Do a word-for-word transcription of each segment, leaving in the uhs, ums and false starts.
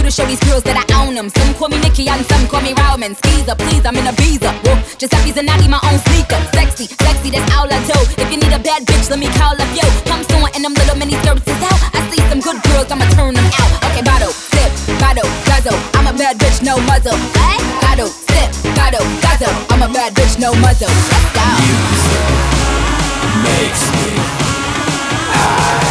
to show these girls that I own them. Some call me Nikki and some call me Roman. Skeezer, please, I'm in a visa. Whoa, Giuseppe's and I need my own sneaker. Sexy, sexy, that's all I do. If you need a bad bitch, let me call up yo. Come soon and them little mini skirts is out. I see some good girls, I'ma turn them out. Okay, bottle, sip, bottle, guzzle. I'm a bad bitch, no muzzle. What? Bottle, sip, bottle, guzzle. I'm a bad bitch, no muzzle. Let's go. Music makes me high.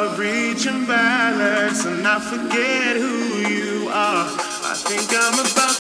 And I forget who you are. I think I'm about